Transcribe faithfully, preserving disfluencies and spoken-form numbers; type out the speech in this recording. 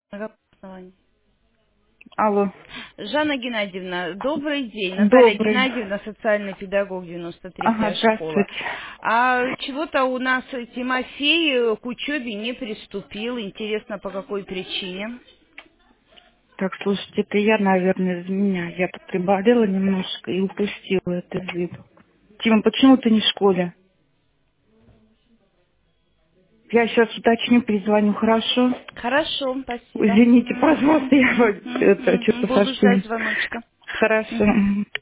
На основании. Алло. Жанна Геннадьевна, добрый день. Наталья Добрый. Геннадьевна, социальный педагог, девяносто Ага, третья школа. здравствуйте. А чего-то у нас Тимофей к учебе не приступил. Интересно, по какой причине? Так, слушайте, это я, наверное, из меня. Я тут приболела немножко и упустила это из виду. Тима, почему ты не в школе? Я сейчас уточню, перезвоню, хорошо? Хорошо, спасибо. Извините, Мгм, пожалуйста, я мгм, это мгм. что-то Буду ждать совсем... звоночка. Хорошо. Мгм.